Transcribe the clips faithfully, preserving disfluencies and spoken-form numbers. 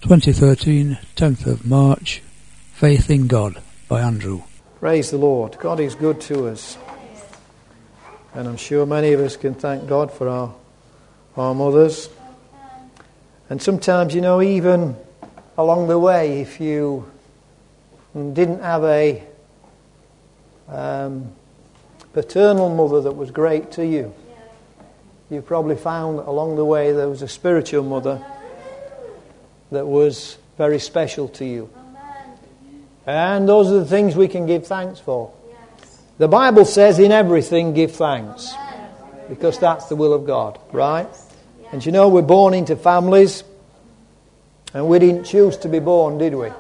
twenty thirteen, tenth of March, Faith in God by Andrew. Praise the Lord. God is good to us. And I'm sure many of us can thank God for our, our mothers. And sometimes, you know, even along the way, if you didn't have a um, paternal mother that was great to you, you probably found that along the way there was a spiritual mother that was very special to you. And those are the things we can give thanks for. The Bible says in everything give thanks, because that's the will of God, right? And you know, we're born into families, and we didn't choose to be born, did we?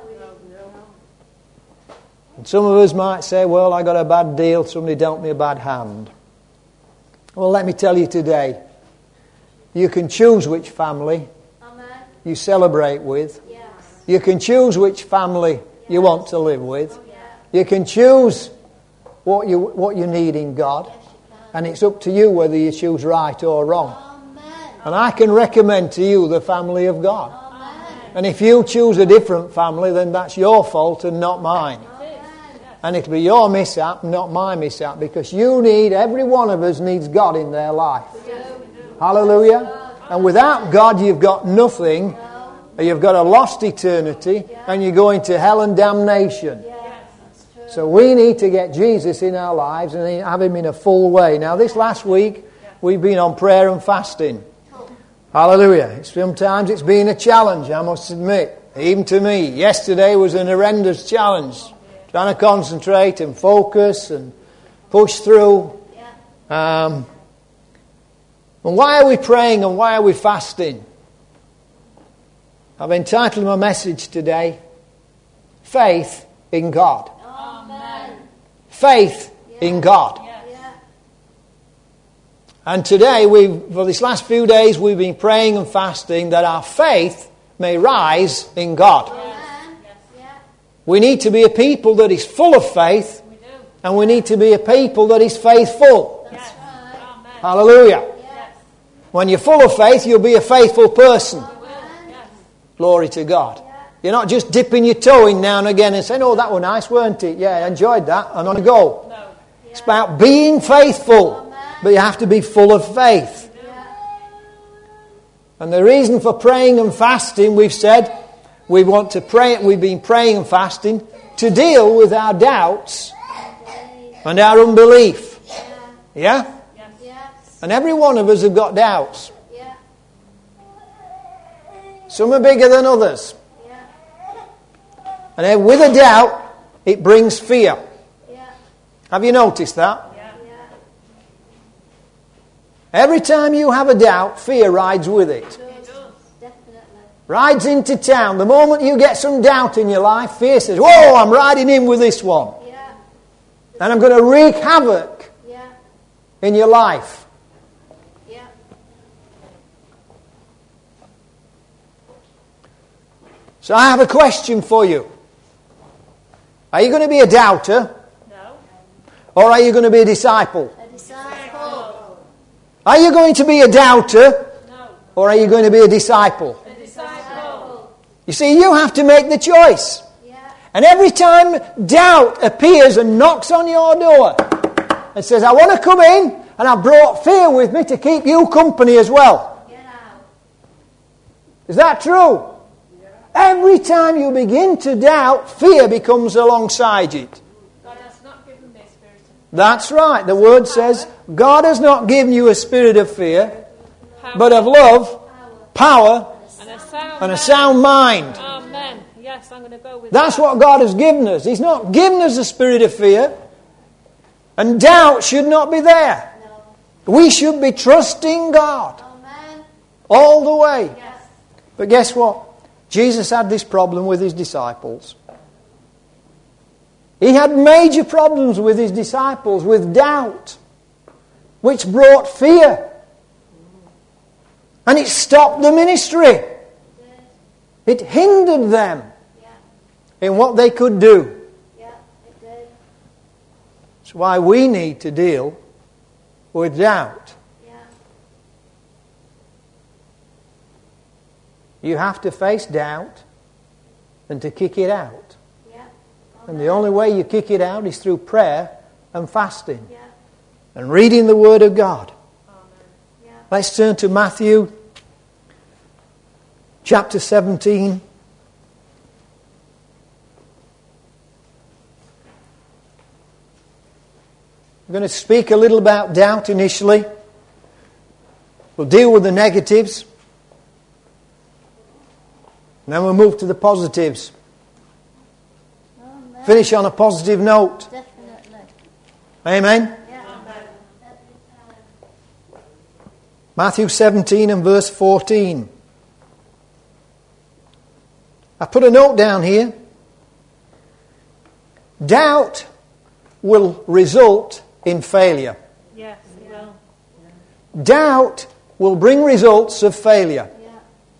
And some of us might say, well, I got a bad deal, somebody dealt me a bad hand. Well, let me tell you today, you can choose which family you celebrate with. You can choose which family you want to live with. You can choose what you what you need in God, and it's up to you whether you choose right or wrong. And I can recommend to you the family of God. And if you choose a different family, then that's your fault and not mine. And it'll be your mishap, not my mishap, because you need, every one of us needs God in their life. Hallelujah. And without God, you've got nothing. You've got a lost eternity, and you're going to hell and damnation. So we need to get Jesus in our lives and have Him in a full way. Now, this last week, we've been on prayer and fasting. Hallelujah. Sometimes it's been a challenge, I must admit. Even to me. Yesterday was an horrendous challenge. Trying to concentrate and focus and push through. Um, and why are we praying and why are we fasting? I've entitled my message today, Faith in God. Amen. Faith yeah. in God. Yeah. And today, we've, for this last few days, we've been praying and fasting that our faith may rise in God. Yeah. We need to be a people that is full of faith, we and we need to be a people that is faithful. Yes. Hallelujah. Yes. When you're full of faith, you'll be a faithful person. Glory to God. You're not just dipping your toe in now and again and saying, oh, that was nice, weren't it? Yeah, I enjoyed that. I'm on a go. No. It's about being faithful. But you have to be full of faith. And the reason for praying and fasting, we've said, we want to pray, we've been praying and fasting to deal with our doubts and our unbelief. Yeah? And every one of us have got doubts. Some are bigger than others. Yeah. And then with a doubt, it brings fear. Yeah. Have you noticed that? Yeah. Yeah. Every time you have a doubt, fear rides with it. It does. Definitely. Rides into town. The moment you get some doubt in your life, fear says, whoa, I'm riding in with this one. Yeah. And I'm going to wreak havoc yeah. in your life. So I have a question for you. Are you going to be a doubter? No. Or are you going to be a disciple? A disciple. Are you going to be a doubter? No. Or are you going to be a disciple? A disciple. You see, you have to make the choice. Yeah. And every time doubt appears and knocks on your door and says, I want to come in, and I've brought fear with me to keep you company as well. Get out. Is that true? Every time you begin to doubt, fear becomes alongside it. God has not given me a spirit of fear. That's right. The Word says, God has not given you a spirit of fear, but of love, power, and a sound, and a sound mind. Amen. Yes, I'm going to go with That's that. what God has given us. He's not given us a spirit of fear, and doubt should not be there. No. We should be trusting God Amen. All the way. Yes. But guess what? Jesus had this problem with His disciples. He had major problems with His disciples, with doubt, which brought fear. And it stopped the ministry. It hindered them in what they could do. That's why we need to deal with doubt. You have to face doubt than to kick it out. Yeah. And the only way you kick it out is through prayer and fasting. Yeah. And reading the Word of God. Amen. Yeah. Let's turn to Matthew chapter seventeen. I'm going to speak a little about doubt initially. We'll deal with the negatives. And then we'll move to the positives. Amen. Finish on a positive note. Definitely. Amen. Yeah. Matthew seventeen and verse fourteen. I put a note down here. Doubt will result in failure. Yes, it will. Doubt will bring results of failure. Yeah.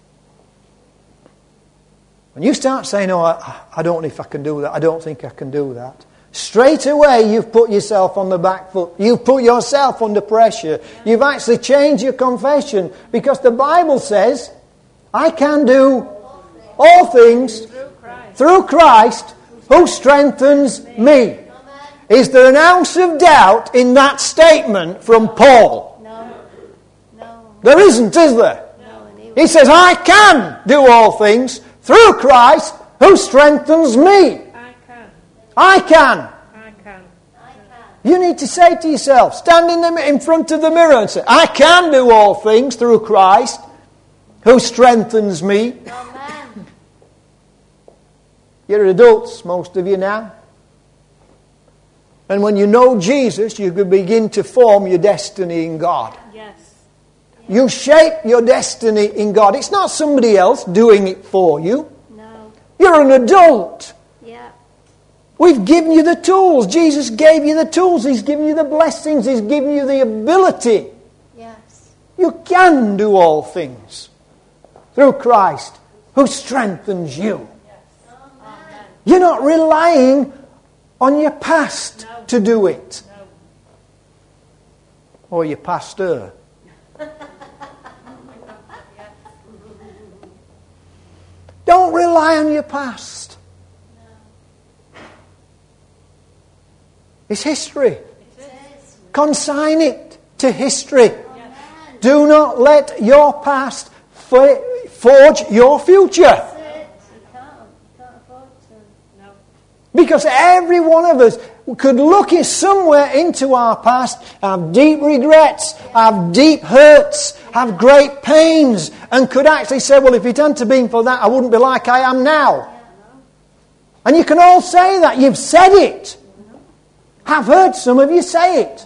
When you start saying, oh, I, I don't know if I can do that, I don't think I can do that, straight away you've put yourself on the back foot. You've put yourself under pressure. You've actually changed your confession, because the Bible says, I can do all things Through Christ. through Christ who strengthens me. Is there an ounce of doubt in that statement from Paul? No. No. There isn't, is there? No. And he He says, I can do all things through Christ who strengthens me. I can. I can. I can. You need to say to yourself, stand in, the, in front of the mirror and say, I can do all things through Christ who strengthens me. Amen. You're adults, most of you now. And when you know Jesus, you can begin to form your destiny in God. Yes. You shape your destiny in God. It's not somebody else doing it for you. No. You're an adult. Yeah. We've given you the tools. Jesus gave you the tools. He's given you the blessings. He's given you the ability. Yes. You can do all things through Christ who strengthens you. Amen. You're not relying on your past No. to do it. No. Or your pastor. Don't rely on your past. It's history. It is. Yes. Consign it to history. Amen. Do not let your past fa- forge your future. That's it. You can't. You can't afford to. No. Because every one of us could look in somewhere into our past, have deep regrets, have deep hurts, have great pains, and could actually say, well, if it hadn't been for that, I wouldn't be like I am now. And you can all say that. You've said it. I've heard some of you say it.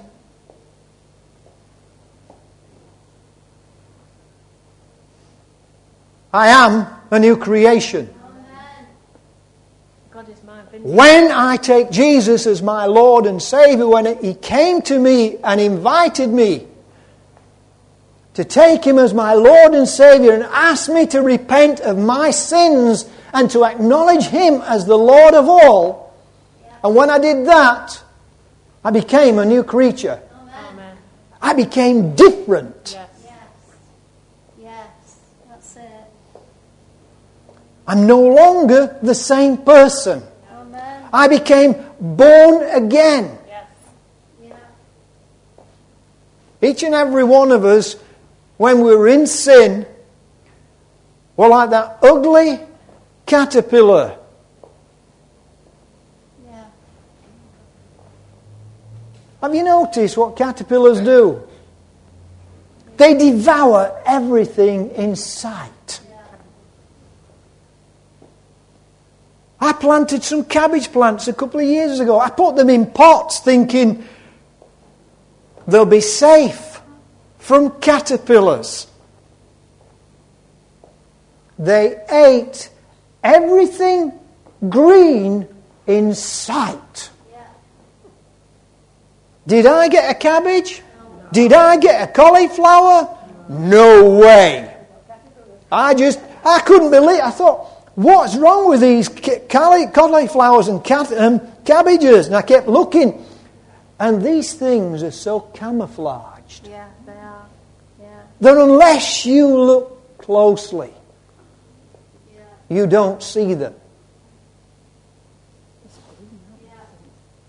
I am a new creation. Amen. God is my vindicator. When I take Jesus as my Lord and Savior, when He came to me and invited me to take Him as my Lord and Savior and asked me to repent of my sins and to acknowledge Him as the Lord of all, and when I did that, I became a new creature. Amen. I became different. Yes. Yes. Yes. That's it. I'm no longer the same person. Amen. I became born again. Yes. Yeah. Each and every one of us, when we were in sin, were like that ugly caterpillar. Yeah. Have you noticed what caterpillars do? They devour everything in sight. I planted some cabbage plants a couple of years ago. I put them in pots thinking they'll be safe from caterpillars. They ate everything green in sight. Yeah. Did I get a cabbage? Did I get a cauliflower? No way. I just, I couldn't believe, I thought, what's wrong with these ca- cauliflowers and cat, um, cabbages? And I kept looking. And these things are so camouflaged Yeah, they are. Yeah. that unless you look closely, Yeah. you don't see them.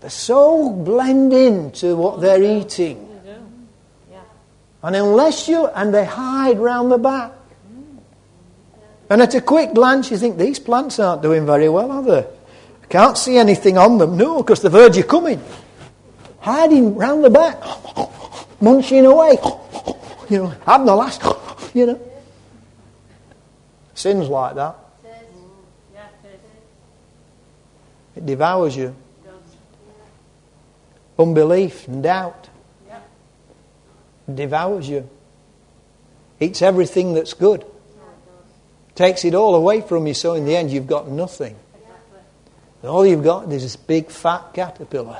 They so blend into what they're eating. You do. Yeah. And unless you... And they hide round the back. And at a quick glance you think, these plants aren't doing very well, are they? I can't see anything on them. No, because they've heard you coming. Hiding round the back. Munching away. You know, having the last... You know. Sin's like that. Yeah, it is. It devours you. Unbelief and doubt. Yeah. Devours you. Eats everything that's good. Takes it all away from you, so in the end you've got nothing. And all you've got is this big fat caterpillar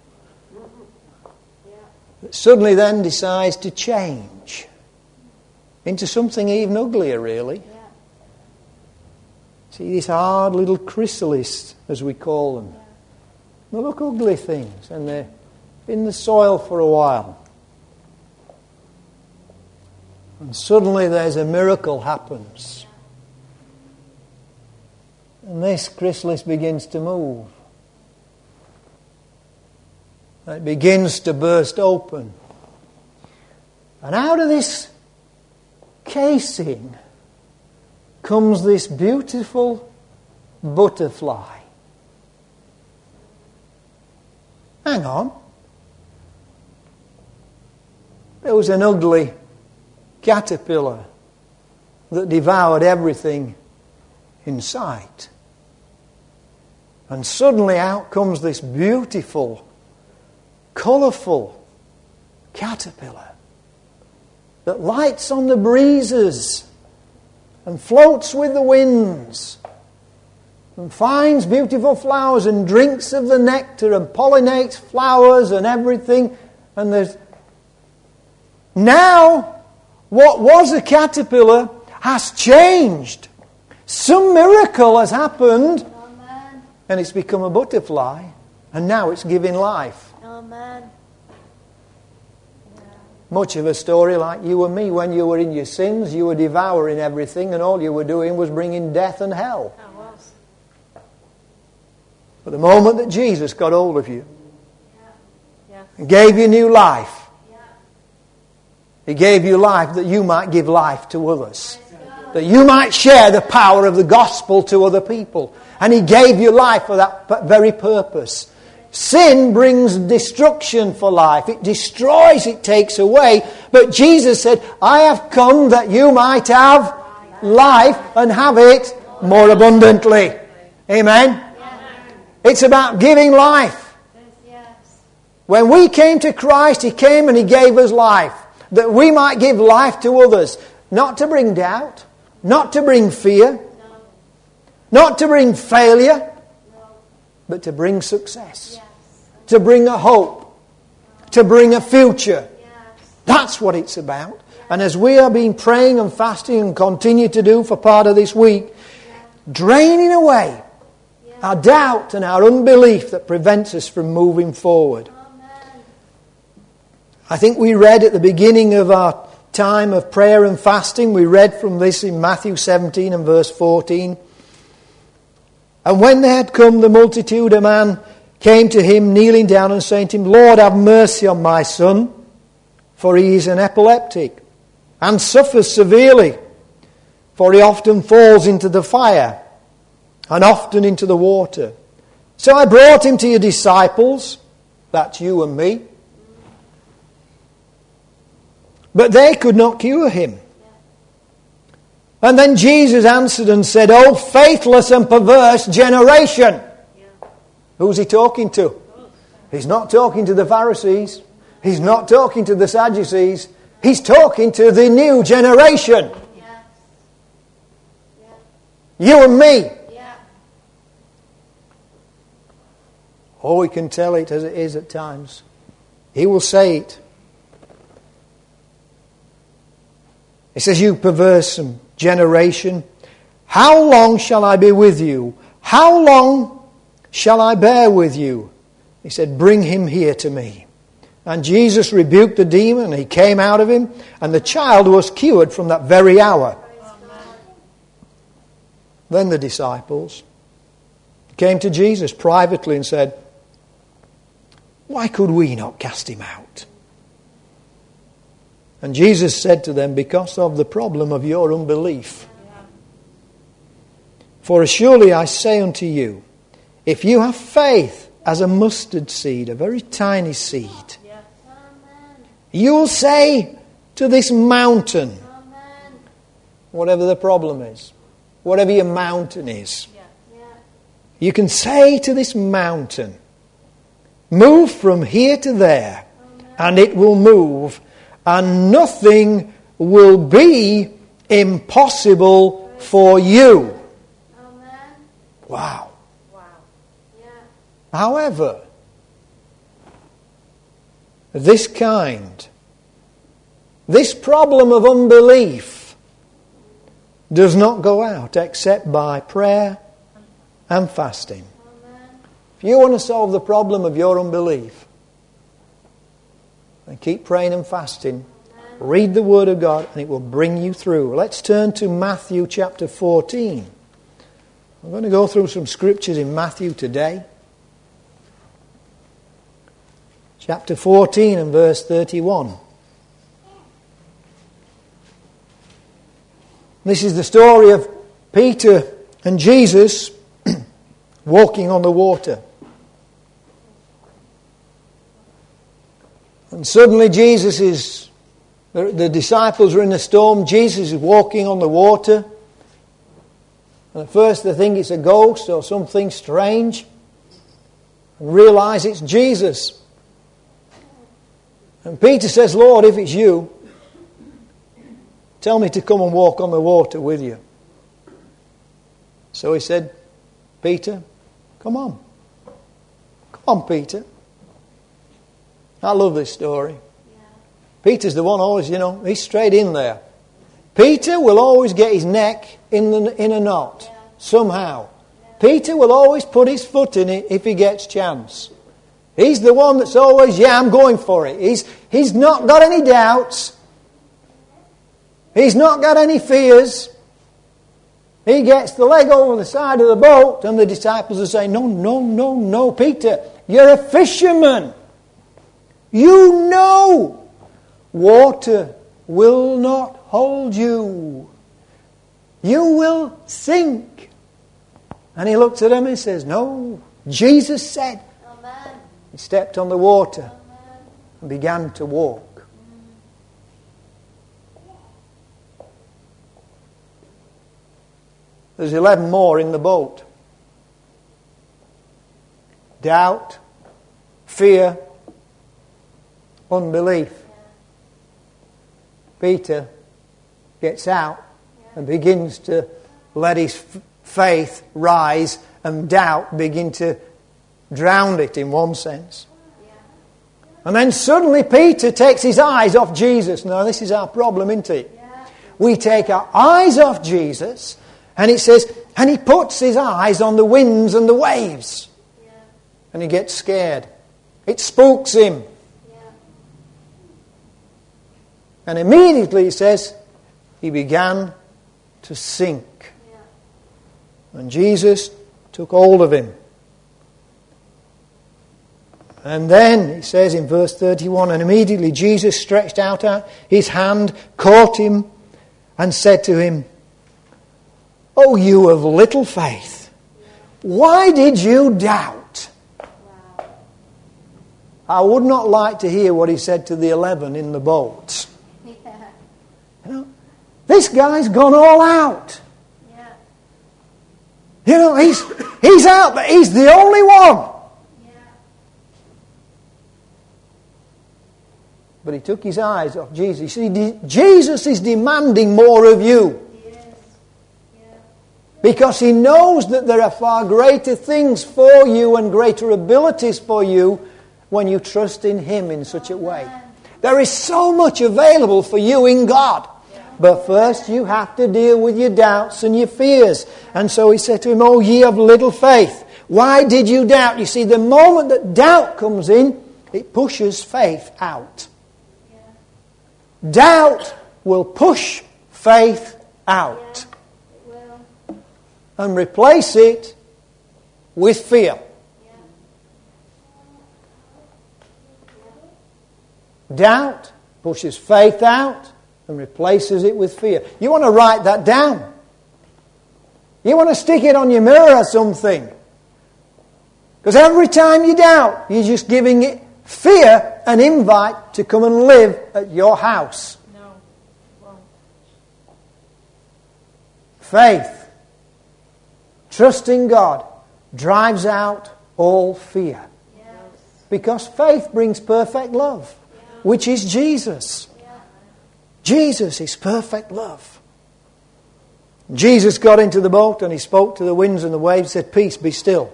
that suddenly then decides to change into something even uglier, really. See, these hard little chrysalids, as we call them. They look ugly things, and they're in the soil for a while. And suddenly there's a miracle happens. And this chrysalis begins to move. It begins to burst open. And out of this casing comes this beautiful butterfly. Hang on. There was an ugly caterpillar that devoured everything in sight. And suddenly out comes this beautiful, colourful caterpillar that lights on the breezes and floats with the winds and finds beautiful flowers and drinks of the nectar and pollinates flowers and everything. And there's now what was a caterpillar has changed. Some miracle has happened. Amen. And it's become a butterfly, and now it's giving life. Amen. Much of a story like you and me. When you were in your sins, you were devouring everything, and all you were doing was bringing death and hell. That was. But the moment that Jesus got hold of you Yeah. and gave you new life, He gave you life that you might give life to others. That you might share the power of the gospel to other people. And He gave you life for that very purpose. Sin brings destruction for life. It destroys, it takes away. But Jesus said, I have come that you might have life and have it more abundantly. Amen? It's about giving life. When we came to Christ, He came and He gave us life. That we might give life to others. Not to bring doubt. Not to bring fear. Not to bring failure. But to bring success. To bring a hope. To bring a future. That's what it's about. And as we have been praying and fasting and continue to do for part of this week, draining away our doubt and our unbelief that prevents us from moving forward. I think we read at the beginning of our time of prayer and fasting, we read from this in Matthew seventeen and verse fourteen. And when they had come, the multitude, a man came to Him, kneeling down and saying to Him, Lord, have mercy on my son, for he is an epileptic, and suffers severely, for he often falls into the fire, and often into the water. So I brought him to your disciples, that's you and me, but they could not cure him. And then Jesus answered and said, O faithless and perverse generation. Who's He talking to? He's not talking to the Pharisees. He's not talking to the Sadducees. He's talking to the new generation. You and me. Oh, we can tell it as it is at times. He will say it. He says, you perverse generation, how long shall I be with you? How long shall I bear with you? He said, bring him here to me. And Jesus rebuked the demon, and he came out of him, and the child was cured from that very hour. Then the disciples came to Jesus privately and said, Why could we not cast him out? And Jesus said to them, because of the problem of your unbelief. For surely I say unto you, if you have faith as a mustard seed, a very tiny seed, you will say to this mountain, whatever the problem is, whatever your mountain is, you can say to this mountain, move from here to there, and it will move, and nothing will be impossible for you. Amen. Wow. Wow. Yeah. However, this kind, this problem of unbelief does not go out except by prayer and fasting. Amen. If you want to solve the problem of your unbelief, and keep praying and fasting, read the Word of God, and it will bring you through. Let's turn to Matthew chapter fourteen. I'm going to go through some scriptures in Matthew today. Chapter fourteen and verse thirty-one. This is the story of Peter and Jesus walking on the water. And suddenly Jesus is, the, the disciples are in a storm. Jesus is walking on the water. And at first they think it's a ghost or something strange. And realise it's Jesus. And Peter says, Lord, if it's you, tell me to come and walk on the water with you. So he said, Peter, come on. Come on, Peter. I love this story. Yeah. Peter's the one always, you know, he's straight in there. Peter will always get his neck in the, in a knot, yeah. somehow. Yeah. Peter will always put his foot in it if he gets chance. He's the one that's always, yeah, I'm going for it. He's, he's not got any doubts. He's not got any fears. He gets the leg over the side of the boat, and the disciples are saying, no, no, no, no, Peter, you're a fisherman. You know water will not hold you. You will sink. And he looked at them and says, no, Jesus said. Amen. He stepped on the water Amen. and began to walk. There's eleven more in the boat. Doubt, fear, unbelief. Yeah. Peter gets out yeah. and begins to let his f- faith rise, and doubt begin to drown it in one sense. Yeah. And then suddenly Peter takes his eyes off Jesus. Now this is our problem, isn't it? Yeah. We take our eyes off Jesus, and it says, and he puts his eyes on the winds and the waves. Yeah. And he gets scared. It spooks him. And immediately, it says, he began to sink. Yeah. And Jesus took hold of him. And then, it says in verse thirty-one, and immediately Jesus stretched out his hand, caught him, and said to him, "O you of little faith, why did you doubt?" Wow. I would not like to hear what he said to the eleven in the boat. You know, this guy's gone all out. Yeah. You know, he's he's out, but he's the only one. Yeah. But he took his eyes off Jesus. You see, de- Jesus is demanding more of you. Yes. Yeah. Because he knows that there are far greater things for you and greater abilities for you when you trust in him in such a way. There is so much available for you in God. But first you have to deal with your doubts and your fears. And so he said to him, "O ye of little faith, why did you doubt?" You see, the moment that doubt comes in, it pushes faith out. Yeah. Doubt will push faith out. Yeah, it will. And replace it with fear. Yeah. Doubt pushes faith out and replaces it with fear. You want to write that down. You want to stick it on your mirror or something. Because every time you doubt, you're just giving it fear an invite to come and live at your house. No. Wrong. Faith, trusting God, drives out all fear. Yes. Because faith brings perfect love, Yeah. which is Jesus. Yeah. Jesus is perfect love. Jesus got into the boat and he spoke to the winds and the waves, said, "Peace, be still."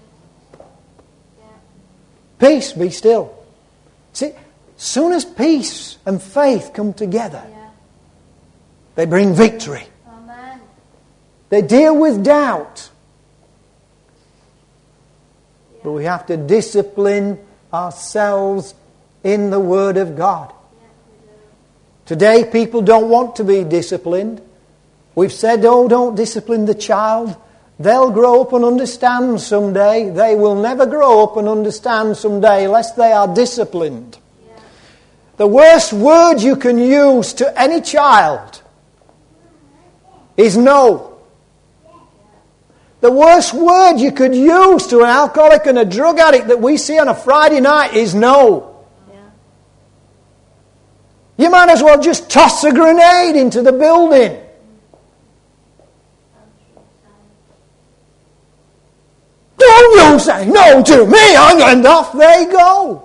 Yeah. Peace, be still. See, soon as peace and faith come together, Yeah. they bring victory. Amen. They deal with doubt. But we have to discipline ourselves in the Word of God. Yeah, we do. Today, people don't want to be disciplined. We've said, oh, don't discipline the child. They'll grow up and understand someday. They will never grow up and understand someday unless they are disciplined. Yeah. The worst word you can use to any child is no. The worst word you could use to an alcoholic and a drug addict that we see on a Friday night is no. Yeah. You might as well just toss a grenade into the building. Don't you say no to me, and off they go.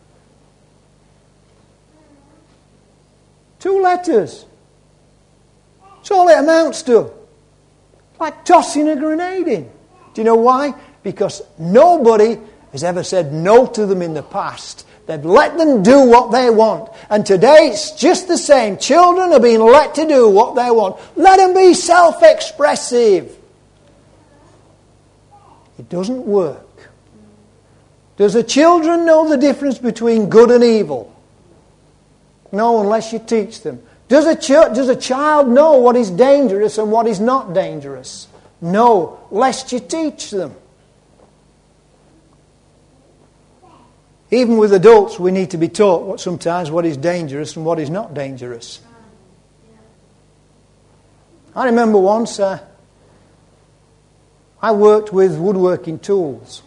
Two letters. That's all it amounts to. Like tossing a grenade in. Do you know why? Because nobody has ever said no to them in the past. They've let them do what they want. And today it's just the same. Children are being let to do what they want. Let them be self-expressive. It doesn't work. Does the children know the difference between good and evil? No, unless you teach them. Does a, ch- does a child know what is dangerous and what is not dangerous? No, lest you teach them. Even with adults, we need to be taught what sometimes what is dangerous and what is not dangerous. I remember once uh, I worked with woodworking tools.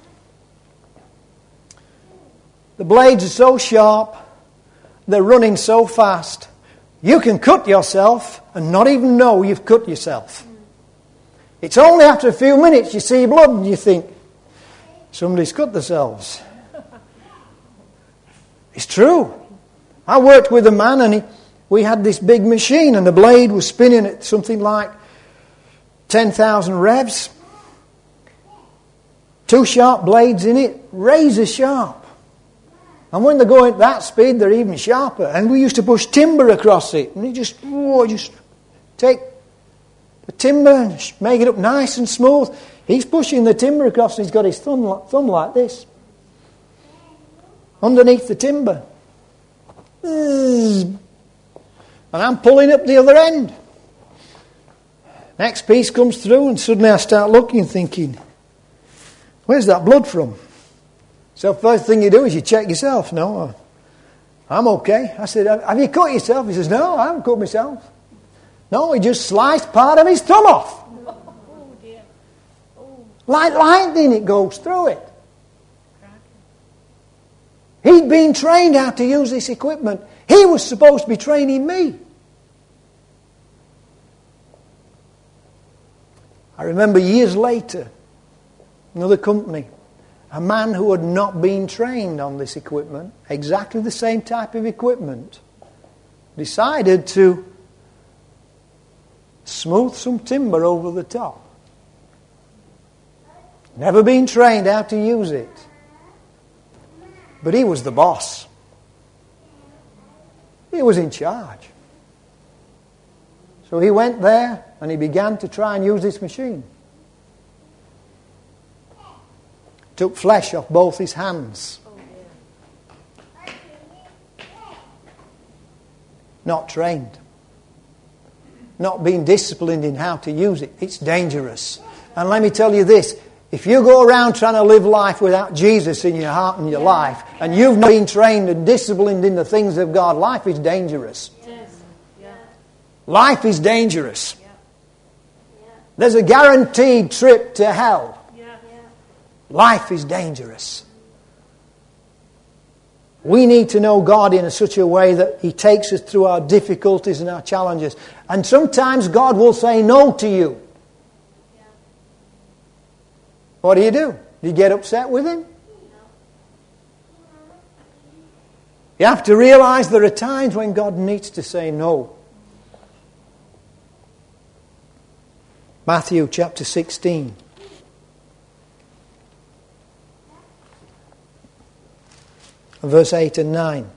The blades are so sharp, they're running so fast. You can cut yourself and not even know you've cut yourself. It's only after a few minutes you see blood and you think, somebody's cut themselves. It's true. I worked with a man and he, we had this big machine and the blade was spinning at something like ten thousand revs. Two sharp blades in it, razor sharp. And when they're going at that speed, they're even sharper. And we used to push timber across it. And you just, oh, just take the timber and make it up nice and smooth. He's pushing the timber across and he's got his thumb, thumb like this. Underneath the timber. And I'm pulling up the other end. Next piece comes through and suddenly I start looking thinking, where's that blood from? So first thing you do is you check yourself. No, I'm okay. I said, have you cut yourself? He says, no, I haven't cut myself. No, he just sliced part of his thumb off. Oh dear. Oh. Like lightning it goes through it. He'd been trained how to use this equipment. He was supposed to be training me. I remember years later, another company, a man who had not been trained on this equipment, exactly the same type of equipment, decided to smooth some timber over the top. Never been trained how to use it. But he was the boss. He was in charge. So he went there and he began to try and use this machine. Took flesh off both his hands. Not trained. Not being disciplined in how to use it. It's dangerous. And let me tell you this, If you go around trying to live life without Jesus in your heart and your life, and you've not been trained and disciplined in the things of God, life is dangerous. Yes. Yeah. Life is dangerous. Yeah. Yeah. There's a guaranteed trip to hell. Yeah. Yeah. Life is dangerous. We need to know God in a such a way that He takes us through our difficulties and our challenges. And sometimes God will say no to you. Yeah. What do you do? Do you get upset with Him? No. You have to realize there are times when God needs to say no. Matthew chapter sixteen. Verse eight and nine.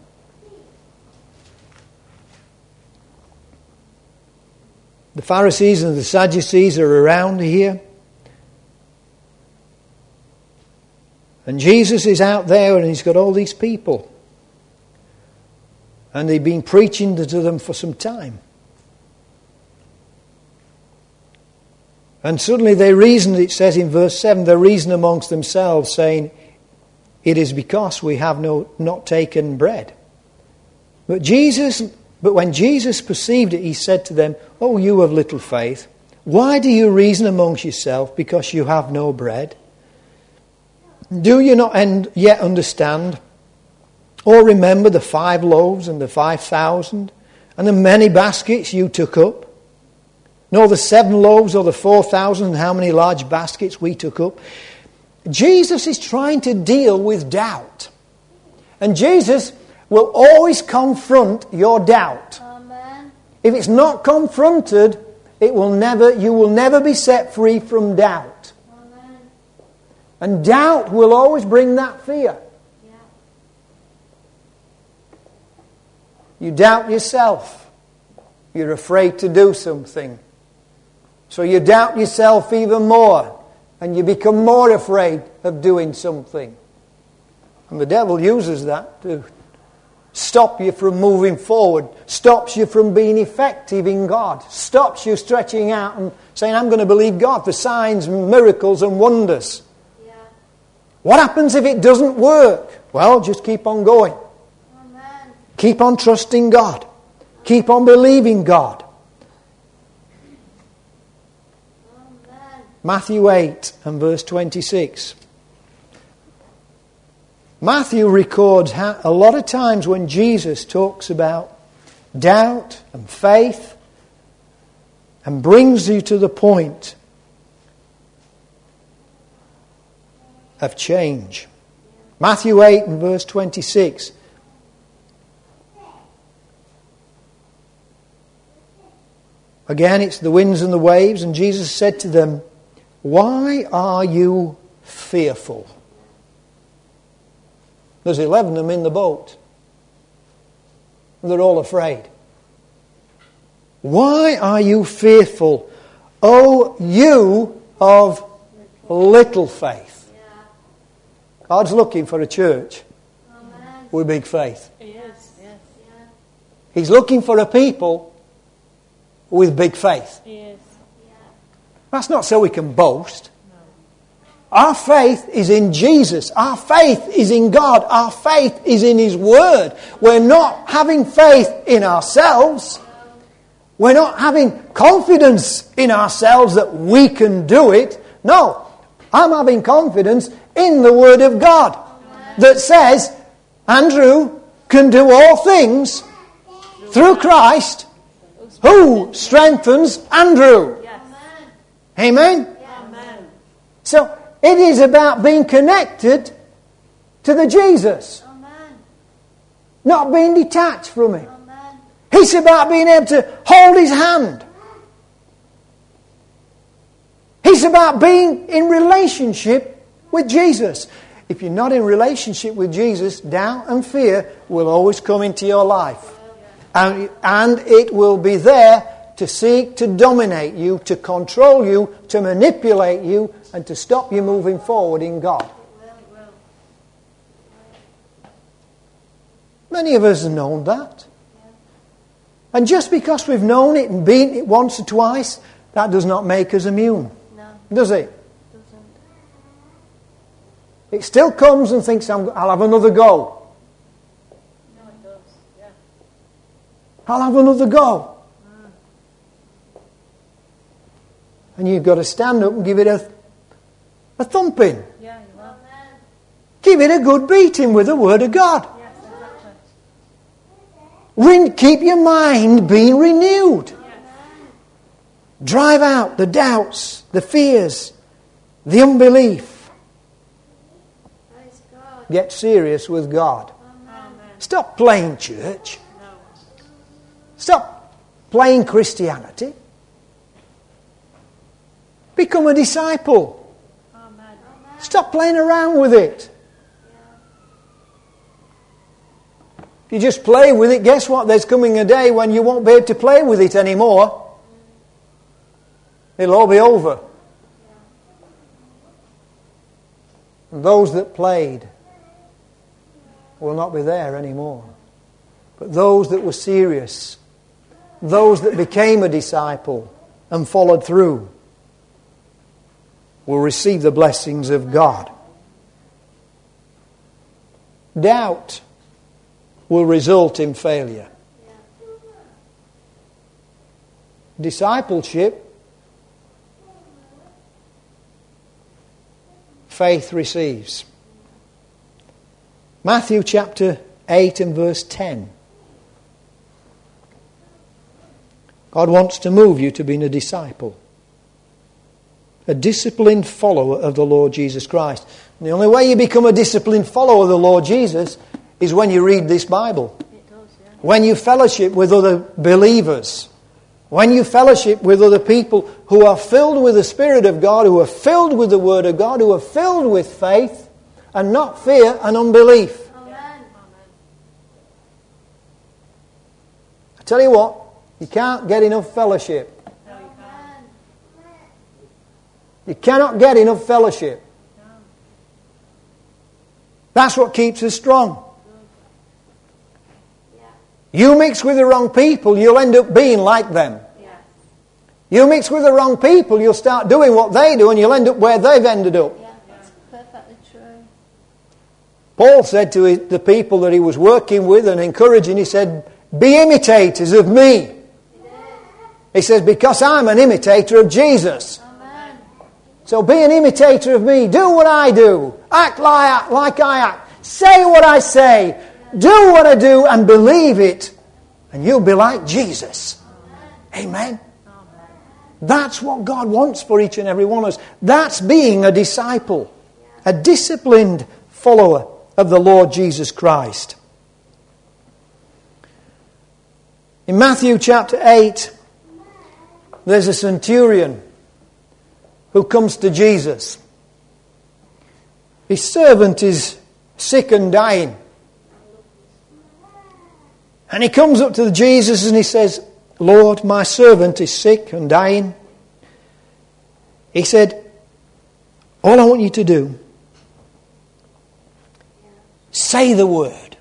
The Pharisees and the Sadducees are around here. And Jesus is out there and He's got all these people. And they've been preaching to them for some time. And suddenly they reasoned, it says in verse seven, they reasoned amongst themselves, saying, it is because we have no, not taken bread. But Jesus, but when Jesus perceived it, He said to them, oh, you of little faith, why do you reason amongst yourself because you have no bread? Do you not end, yet understand or remember the five loaves and the five thousand and the many baskets you took up? Nor the seven loaves or the four thousand and how many large baskets we took up? Jesus is trying to deal with doubt. And Jesus will always confront your doubt. Amen. If it's not confronted, it will never, you will never be set free from doubt. Amen. And doubt will always bring that fear. Yeah. You doubt yourself. You're afraid to do something. So you doubt yourself even more. And you become more afraid of doing something. And the devil uses that to stop you from moving forward. Stops you from being effective in God. Stops you stretching out and saying, I'm going to believe God for signs, miracles and wonders. Yeah. What happens if it doesn't work? Well, just keep on going. Amen. Keep on trusting God. Keep on believing God. Matthew eight and verse twenty-six. Matthew records how, a lot of times when Jesus talks about doubt and faith and brings you to the point of change. Matthew eight and verse twenty-six. Again, it's the winds and the waves, and Jesus said to them, why are you fearful? There's eleven of them in the boat. They're all afraid. Why are you fearful, O you of little faith? Yeah. God's looking for a church Amen. with big faith. Yes. Yes. Yeah. He's looking for a people with big faith. Yes. That's not so we can boast. Our faith is in Jesus. Our faith is in God. Our faith is in His Word. We're not having faith in ourselves. We're not having confidence in ourselves that we can do it. No, I'm having confidence in the Word of God that says Andrew can do all things through Christ who strengthens Andrew. Amen? Amen. So it is about being connected to the Jesus. Amen. Not being detached from Him. Amen. It's about being able to hold His hand. It's about being in relationship with Jesus. If you're not in relationship with Jesus, doubt and fear will always come into your life. And, and it will be there to seek to dominate you, to control you, to manipulate you, and to stop you moving forward in God. Many of us have known that. And just because we've known it and been it once or twice, that does not make us immune. No. Does it? Doesn't. It still comes and thinks, I'm, I'll have another go. No, it does. Yeah. I'll have another go. Mm. And you've got to stand up and give it a, a thumping. Yeah, you will. Give it a good beating with the Word of God. Yes, exactly. Re- keep your mind being renewed. Yes. Drive out the doubts, the fears, the unbelief. Praise God. Get serious with God. Amen. Stop playing church. No. Stop playing Christianity. Become a disciple. Amen. Stop playing around with it. If you just play with it, guess what? There's coming a day when you won't be able to play with it anymore. It'll all be over. And those that played will not be there anymore. But those that were serious, those that became a disciple and followed through, will receive the blessings of God. Doubt will result in failure. Discipleship, faith receives. Matthew chapter eight and verse ten. God wants to move you to being a disciple. A disciplined follower of the Lord Jesus Christ. And the only way you become a disciplined follower of the Lord Jesus is when you read this Bible. It does, yeah. When you fellowship with other believers. When you fellowship with other people who are filled with the Spirit of God, who are filled with the Word of God, who are filled with faith and not fear and unbelief. Amen. I tell you what, you can't get enough fellowship. No, you can't. You cannot get enough fellowship. That's what keeps us strong. You mix with the wrong people, you'll end up being like them. Yeah. You mix with the wrong people, you'll start doing what they do and you'll end up where they've ended up. Yeah, that's perfectly true. Paul said to his, the people that he was working with and encouraging, he said, be imitators of me. He says, because I'm an imitator of Jesus. Amen. So be an imitator of me. Do what I do. Act like, like I act. Say what I say. Do what I do and believe it. And you'll be like Jesus. Amen. Amen. That's what God wants for each and every one of us. That's being a disciple. A disciplined follower of the Lord Jesus Christ. In Matthew chapter eight, there's a centurion who comes to Jesus. His servant is sick and dying. And he comes up to Jesus and he says, Lord, my servant is sick and dying. He said, all I want you to do, say the word.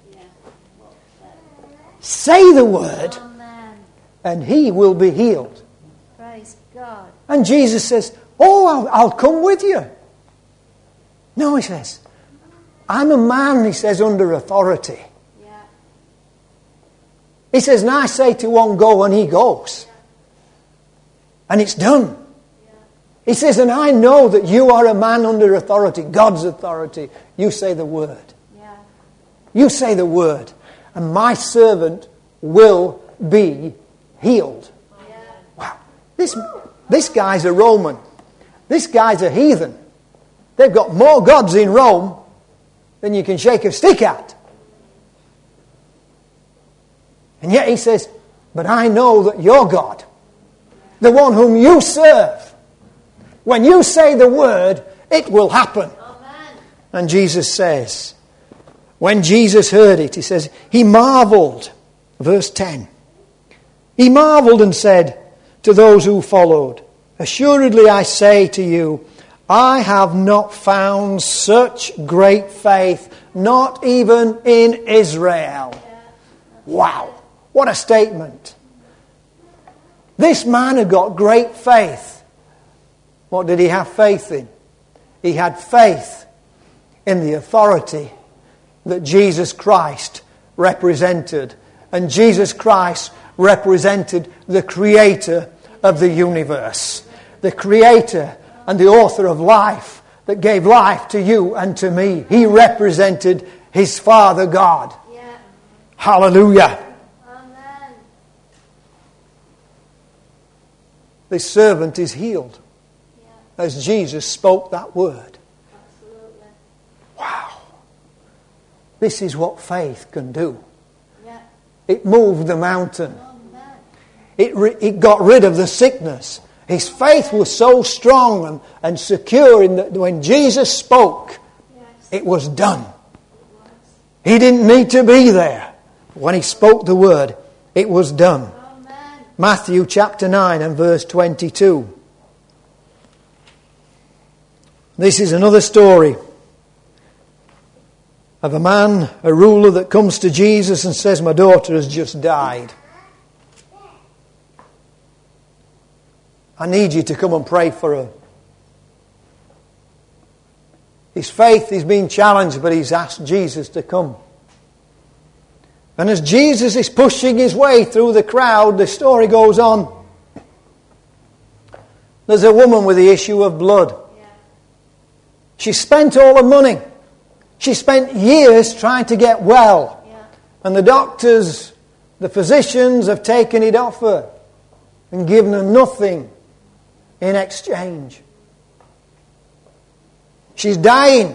Say the word, Amen. and he will be healed. Praise God. And Jesus says, oh, I'll, I'll come with you. No, he says, I'm a man, he says, under authority. Yeah. He says, and I say to one, go, and he goes. And it's done. He says, and I know that you are a man under authority, God's authority. You say the word. Yeah. You say the word. And my servant will be healed. Yeah. Wow. This, this guy's a Roman. This guy's a heathen. They've got more gods in Rome than you can shake a stick at. And yet he says, but I know that your God, the one whom you serve, when you say the word, it will happen. Amen. And Jesus says, when Jesus heard it, he says, he marveled. Verse ten. He marveled and said to those who followed, assuredly I say to you, I have not found such great faith, not even in Israel. Wow. What a statement. This man had got great faith. What did he have faith in? He had faith in the authority that Jesus Christ represented. And Jesus Christ represented the creator of the universe. The creator and the author of life that gave life to you and to me. He represented his Father God. Yeah. Hallelujah. Amen. This servant is healed Yeah. as Jesus spoke that word. Absolutely. Wow. This is what faith can do. Yeah. It moved the mountain. Amen. It, re- it got rid of the sickness. His faith was so strong and, and secure in that when Jesus spoke, Yes. it was done. He didn't need to be there. When he spoke the word, it was done. Amen. Matthew chapter nine and verse twenty-two. This is another story of a man, a ruler that comes to Jesus and says, my daughter has just died. I need you to come and pray for her. His faith is being challenged, but he's asked Jesus to come. And as Jesus is pushing his way through the crowd, the story goes on. There's a woman with the issue of blood. Yeah. She spent all her money. She spent years trying to get well. Yeah. And the doctors, the physicians have taken it off her and given her nothing in exchange. She's dying.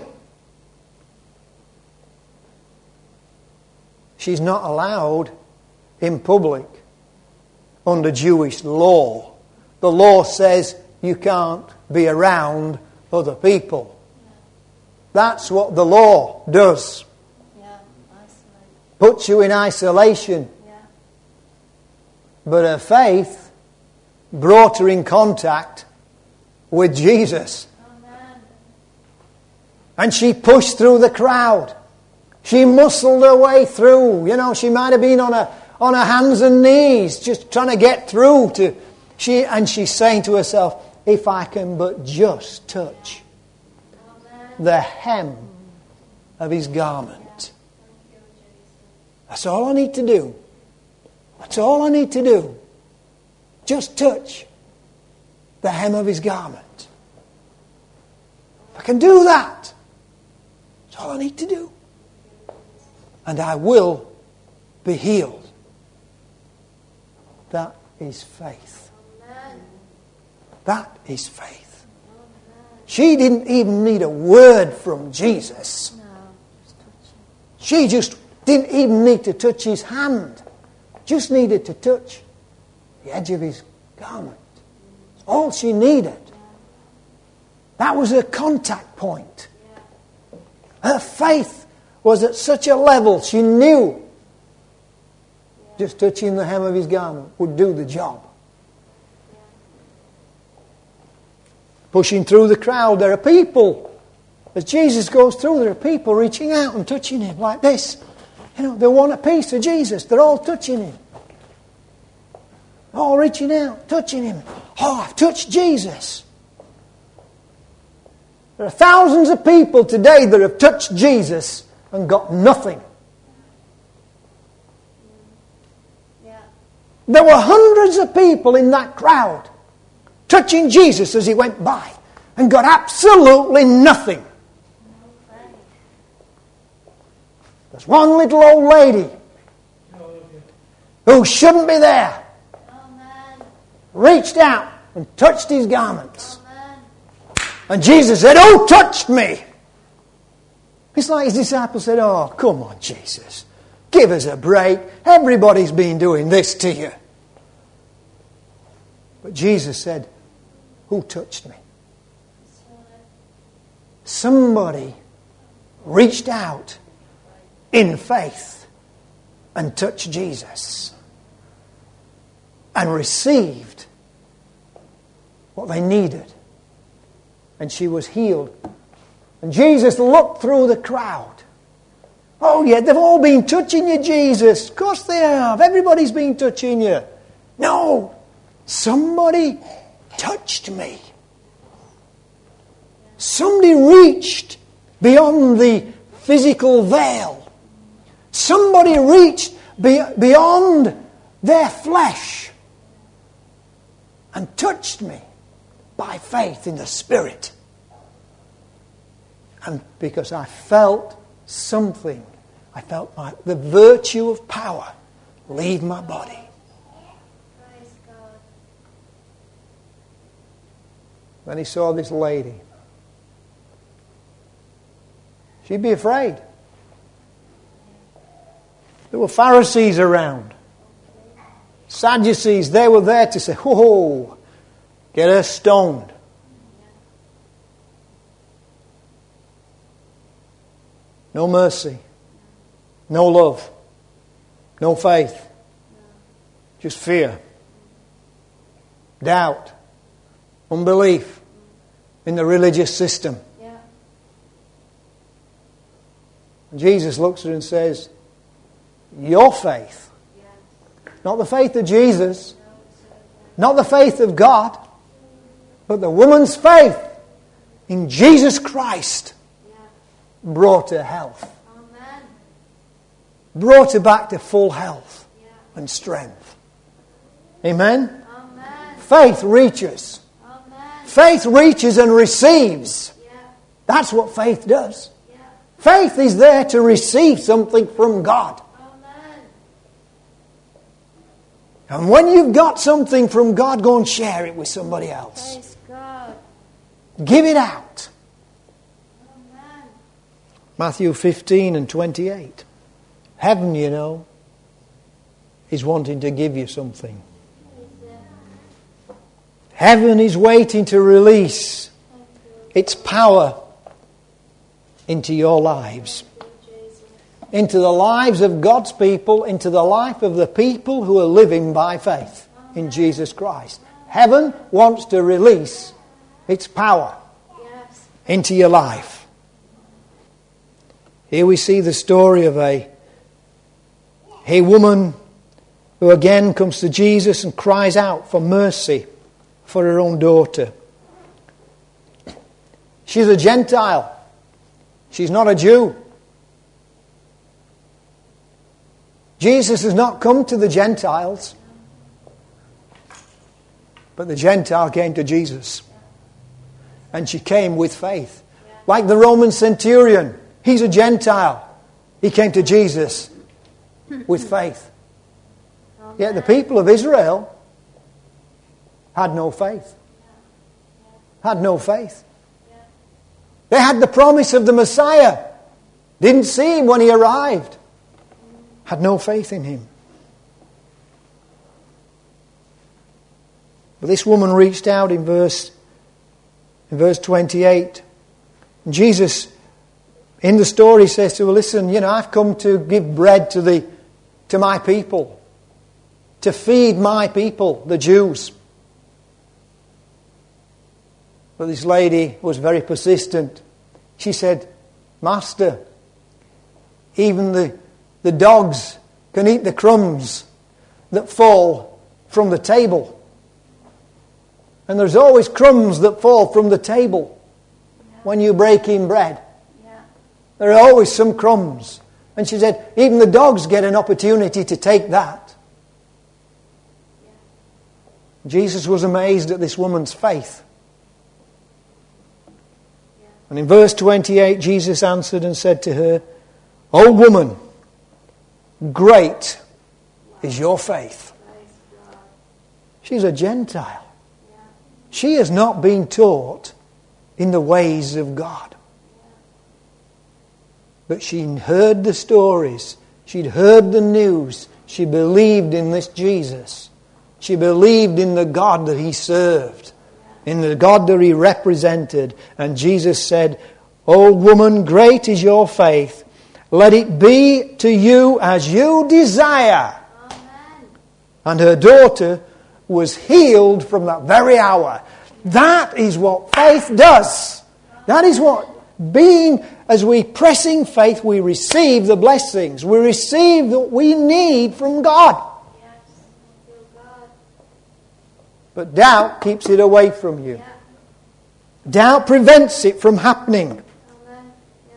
She's not allowed in public under Jewish law. The law says you can't be around other people. That's what the law does. Yeah. Isolate. Puts you in isolation. Yeah. But her faith brought her in contact with Jesus. Amen. And she pushed through the crowd. She muscled her way through. You know, she might have been on her, on her hands and knees just trying to get through to... She, and she's saying to herself, if I can but just touch Amen. the hem of his garment. That's all I need to do. That's all I need to do. Just touch the hem of his garment. If I can do that, that's all I need to do. And I will be healed. That is faith. Amen. That is faith. She didn't even need a word from Jesus. No. Just touch it. She just didn't even need to touch his hand. Just needed to touch the edge of his garment. That's all she needed. That was her contact point. Her faith was at such a level she knew just touching the hem of his garment would do the job. Pushing through the crowd, there are people. As Jesus goes through, there are people reaching out and touching him like this. You know, they want a piece of Jesus. They're all touching him. All reaching out, touching him. Oh, I've touched Jesus. There are thousands of people today that have touched Jesus and got nothing. Yeah. There were hundreds of people in that crowd touching Jesus as he went by and got absolutely nothing. There's one little old lady who shouldn't be there. Amen. Reached out and touched his garments. Amen. And Jesus said, "Who touched me?" It's like his disciples said, "Oh, come on, Jesus. Give us a break. Everybody's been doing this to you." But Jesus said, "Who touched me?" Somebody reached out in faith and touched Jesus and received what they needed. And she was healed. And Jesus looked through the crowd. Oh yeah, they've all been touching you, Jesus. Of course they have. Everybody's been touching you. No, somebody touched me. Somebody reached beyond the physical veil. Somebody reached be- beyond their flesh and touched me by faith in the Spirit. And because I felt something, I felt my, the virtue of power leave my body. Praise God. Then he saw this lady. She'd be afraid. There were Pharisees around. Sadducees, they were there to say, whoa, get her stoned. No mercy. No love. No faith. Just fear. Doubt. Unbelief in the religious system. Yeah. And Jesus looks at her and says, your faith, Yes. not the faith of Jesus, not the faith of God, but the woman's faith in Jesus Christ Yeah. brought her health. Amen. Brought her back to full health Yeah. and strength. Amen? Amen. Faith reaches. Amen. Faith reaches and receives. Yeah. That's what faith does. Yeah. Faith is there to receive something from God. Amen. And when you've got something from God, go and share it with somebody else. Praise God. Give it out. Amen. Matthew fifteen and twenty-eight. Heaven, you know, is wanting to give you something. Heaven is waiting to release its power into your lives. Into the lives of God's people, into the life of the people who are living by faith in Jesus Christ. Heaven wants to release its power Yes. into your life. Here we see the story of a, a woman who again comes to Jesus and cries out for mercy for her own daughter. She's a Gentile. She's not a Jew. Jesus has not come to the Gentiles, but the Gentile came to Jesus. And she came with faith. Like the Roman centurion. He's a Gentile. He came to Jesus with faith. Yet the people of Israel had no faith. Had no faith. They had the promise of the Messiah. Didn't see him when he arrived. Had no faith in him. But this woman reached out in verse, in verse twenty-eight. And Jesus, in the story, says to her, listen, you know, I've come to give bread to the to my people. To feed my people, the Jews. But this lady was very persistent. She said, Master, even the, the dogs can eat the crumbs that fall from the table. And there's always crumbs that fall from the table when you break in bread. Yeah. There are always some crumbs. And she said, even the dogs get an opportunity to take that. Jesus was amazed at this woman's faith. And in verse twenty-eight, Jesus answered and said to her, O woman, great is your faith. She's a Gentile. She has not been taught in the ways of God. But she heard the stories. She'd heard the news. She believed in this Jesus. She believed in the God that he served, in the God that he represented. And Jesus said, O woman, great is your faith. Let it be to you as you desire. Amen. And her daughter was healed from that very hour. That is what faith does. That is what being, as we pressing faith, we receive the blessings. We receive what we need from God. But doubt keeps it away from you. Yeah. Doubt prevents it from happening. Amen. Yeah.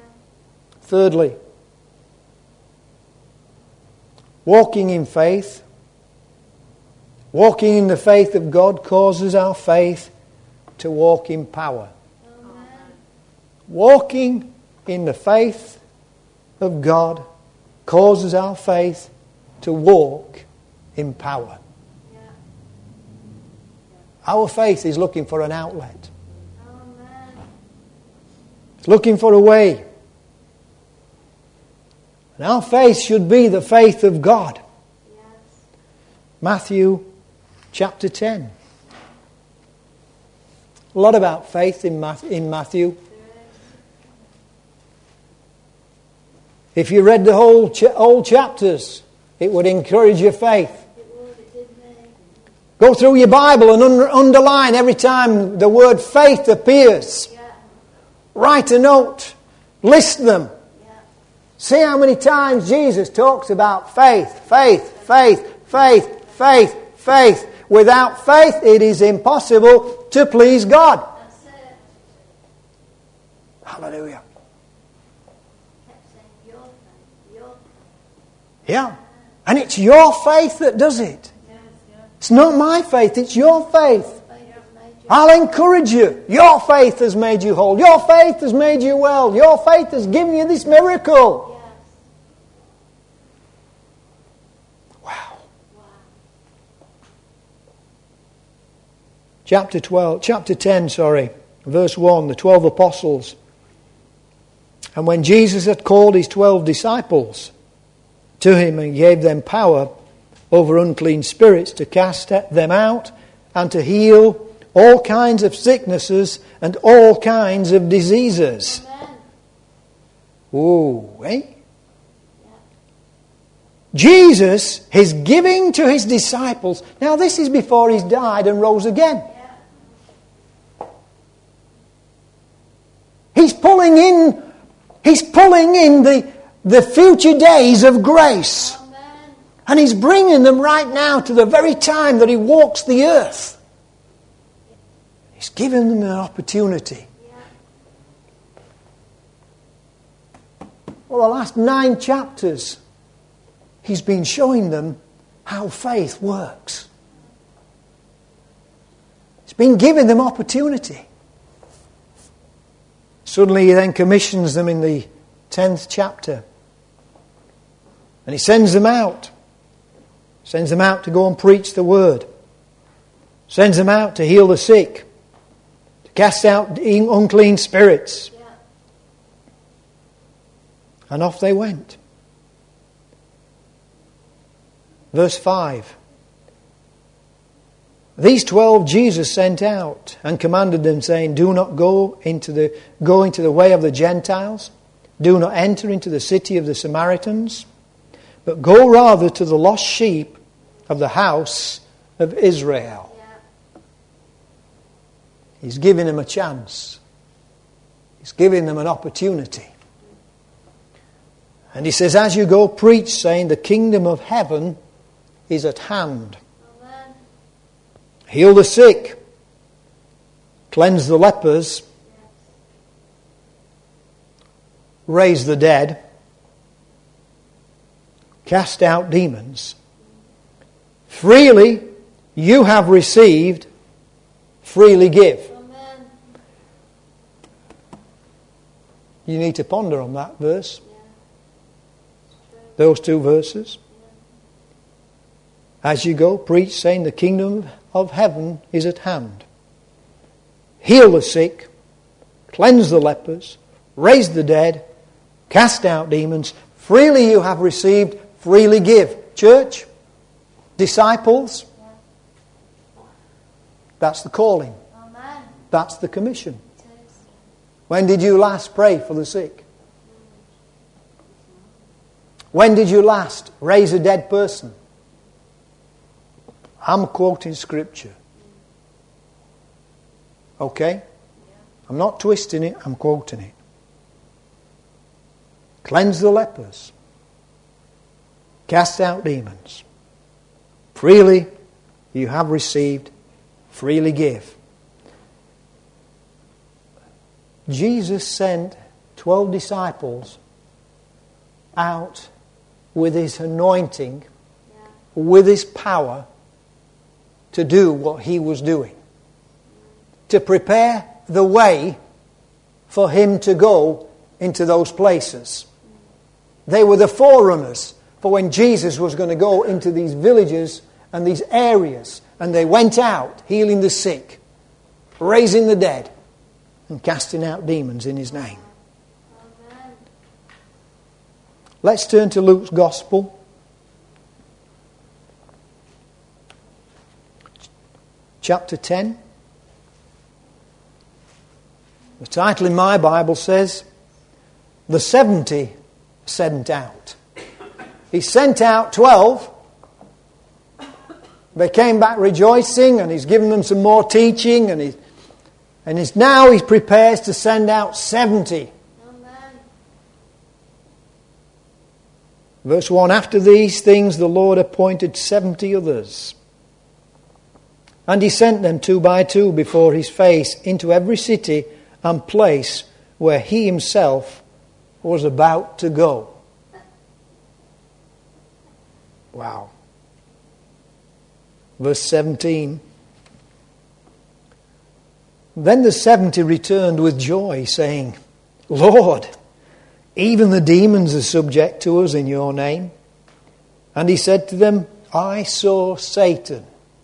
Thirdly, walking in faith, walking in the faith of God causes our faith to walk in power. Amen. Walking in the faith of God causes our faith to walk in power. Yeah. Our faith is looking for an outlet. Amen. It's looking for a way. And our faith should be the faith of God. Yes. Matthew chapter ten. A lot about faith in Matthew. If you read the whole ch- old chapters, it would encourage your faith. It would, it did me. Go through your Bible and un- underline every time the word faith appears. Yeah. Write a note. List them. Yeah. See how many times Jesus talks about faith, faith, faith, faith, faith, faith. Without faith, it is impossible to please God. That's it. Hallelujah. Kept saying your faith, your faith. Yeah. And it's your faith that does it. Yes, yes. It's not my faith, it's your faith. Faith has made you. I'll encourage you. Your faith has made you whole. Your faith has made you well. Your faith has given you this miracle. Yes. Wow. Wow. Chapter twelve, chapter ten, sorry, verse one, the twelve apostles. And when Jesus had called his twelve disciples to him and gave them power over unclean spirits to cast them out and to heal all kinds of sicknesses and all kinds of diseases. Amen. Oh, eh? Jesus is giving to his disciples. Now this is before he's died and rose again. Yeah. He's pulling in, he's pulling in the, the future days of grace. Amen. And he's bringing them right now to the very time that he walks the earth. He's giving them an opportunity. Yeah. Well, the last nine chapters, he's been showing them how faith works. He's been giving them opportunity. Suddenly he then commissions them in the tenth chapter. And he sends them out. Sends them out to go and preach the word. Sends them out to heal the sick. To cast out unclean spirits. Yeah. And off they went. Verse five. These twelve Jesus sent out and commanded them, saying, Do not go into the go into the way of the Gentiles. Do not enter into the city of the Samaritans, but go rather to the lost sheep of the house of Israel. Yeah. He's giving them a chance. He's giving them an opportunity. And he says, as you go, preach, saying, the kingdom of heaven is at hand. Amen. Heal the sick. Cleanse the lepers. Raise the dead. Cast out demons. Freely you have received, freely give. Amen. You need to ponder on that verse. Yeah. It's true. Those two verses. As you go, preach, saying the kingdom of heaven is at hand. Heal the sick, cleanse the lepers, raise the dead, cast out demons. Freely you have received, freely give. Church, disciples, that's the calling. Amen. That's the commission. It is. When did you last pray for the sick? When did you last raise a dead person? I'm quoting scripture. Okay? I'm not twisting it, I'm quoting it. Cleanse the lepers. Cast out demons. Freely you have received, freely give. Jesus sent twelve disciples out with his anointing, with his power, to do what he was doing. To prepare the way for him to go into those places. They were the forerunners for when Jesus was going to go into these villages and these areas. And they went out healing the sick, raising the dead, and casting out demons in his name. Amen. Let's turn to Luke's Gospel. Chapter ten. The title in my Bible says, The Seventy Sent Out. He sent out twelve. They came back rejoicing, and he's given them some more teaching, and he, and he's now he prepares to send out seventy. Amen. Verse one, After these things the Lord appointed seventy others. And he sent them two by two before his face into every city and place where he himself was about to go. Wow. Verse seventeen. Then the seventy returned with joy, saying, Lord, even the demons are subject to us in your name. And he said to them, I saw Satan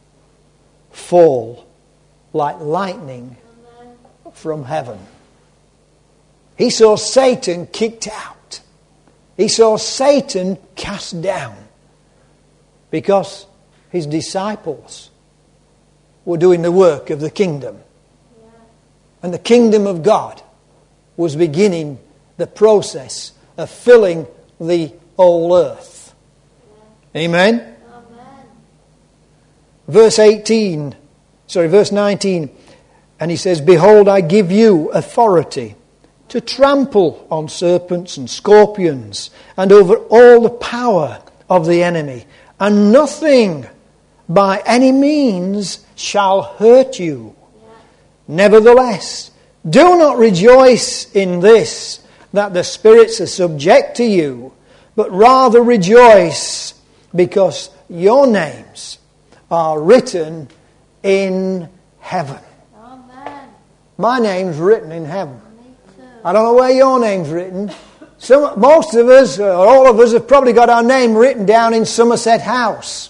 fall like lightning from heaven. He saw Satan kicked out. He saw Satan cast down. Because his disciples were doing the work of the kingdom. Yeah. And the kingdom of God was beginning the process of filling the whole earth. Yeah. Amen? Amen. Verse eighteen, sorry, verse nineteen, and he says, Behold, I give you authority to trample on serpents and scorpions and over all the power of the enemy, and nothing by any means shall hurt you. Yeah. Nevertheless, do not rejoice in this, that the spirits are subject to you, but rather rejoice because your names are written in heaven. Amen. My name's written in heaven. Me too. I don't know where your name's written. Some, most of us, or all of us, have probably got our name written down in Somerset House,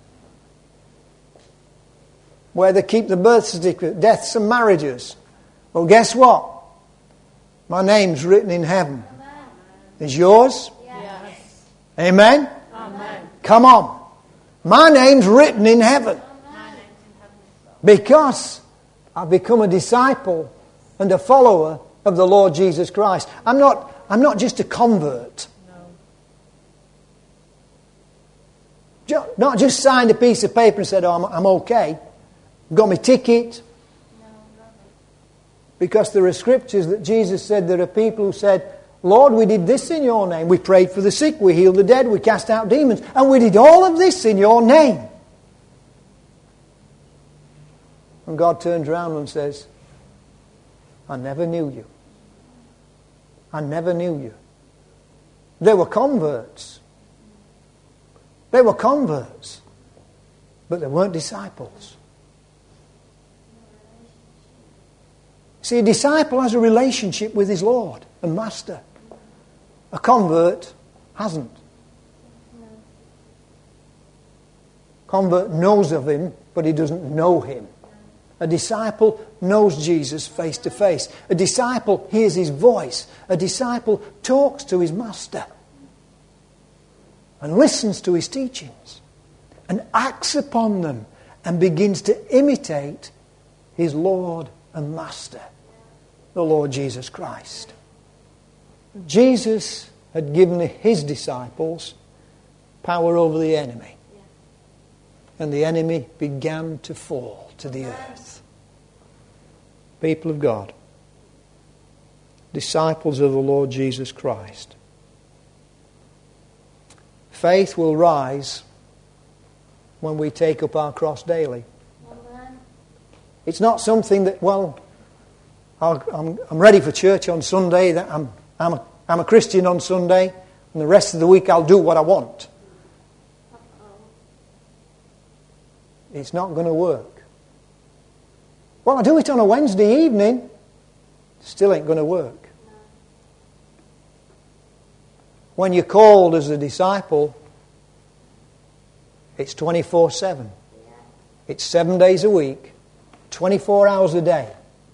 where they keep the birth certificate, deaths and marriages. Well, guess what? My name's written in heaven. Amen. Is yours? Yes. Amen? Amen. Come on. My name's written in heaven. Amen. Because I've become a disciple and a follower of the Lord Jesus Christ. I'm not, I'm not just a convert. No. Not just signed a piece of paper and said, oh, I'm, I'm okay. Got my ticket. No, no. Because there are scriptures that Jesus said there are people who said, Lord, we did this in your name. We prayed for the sick. We healed the dead. We cast out demons. And we did all of this in your name. And God turns around and says, I never knew you. I never knew you. They were converts. They were converts. But they weren't disciples. See, a disciple has a relationship with his Lord and Master. A convert hasn't. Convert knows of him, but he doesn't know him. A disciple knows Jesus face to face. A disciple hears his voice. A disciple talks to his Master and listens to his teachings and acts upon them and begins to imitate his Lord and Master, the Lord Jesus Christ. Jesus had given his disciples power over the enemy. And the enemy began to fall to the earth. People of God, disciples of the Lord Jesus Christ, faith will rise when we take up our cross daily. Amen. It's not something that, well, I'll, I'm, I'm ready for church on Sunday. That I'm, I'm, a, I'm a Christian on Sunday. and the rest of the week I'll do what I want. It's not going to work. Well, I do it on a Wednesday evening. Still ain't going to work. When you're called as a disciple, it's twenty-four seven. It's seven days a week, twenty-four hours a day.